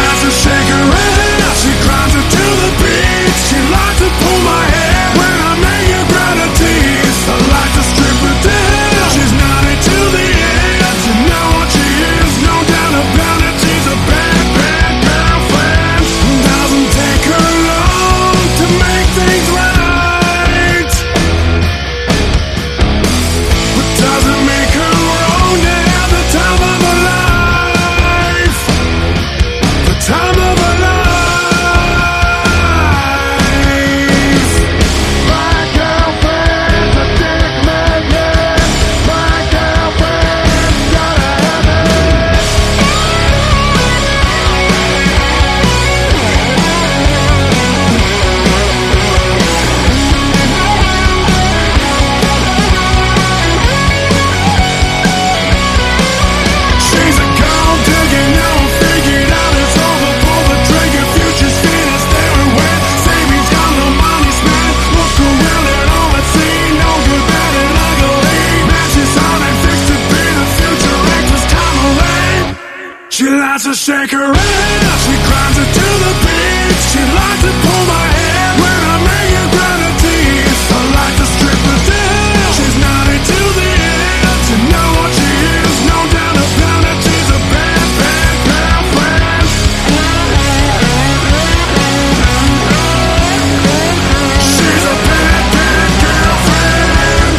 likes to shake her ass, she grinds it to the beat. She likes to pull my hair when I make her grind her teeth. I like to strip her down, she's naughty to the end. You know what she is, no doubt about it. She's a bad, bad girlfriend. Doesn't take her long to make things right, but doesn't make her wrong to have the time of her life. The time of her life. My girlfriend's a dick magnet. My girlfriend's gotta have it. She's a gold digger, now I figured out it's over. Pull the trigger, future's finished, staring wet. Savings got no money spent. Look around at all I've seen, no good, bad, and ugly. Matches on and fixed to be the future actress Tom Lane. She likes to shake her ass, she grinds it to the beat. She likes to pull my hair when I make her grind her teeth. I like to strip her down, she's naughty to the end. You know what she is, no doubt about it. She's a bad, bad girlfriend. She's a bad, bad girlfriend.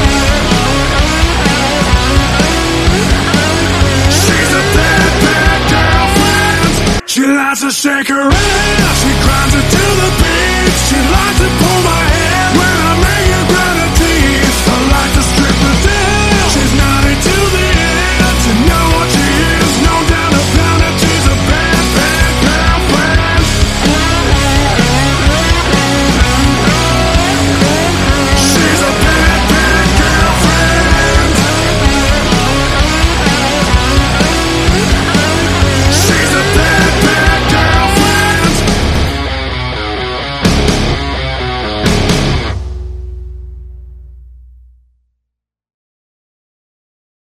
She's a bad, bad girlfriend. She likes to shake her ass, she grinds it to the beat. She likes to pull my hair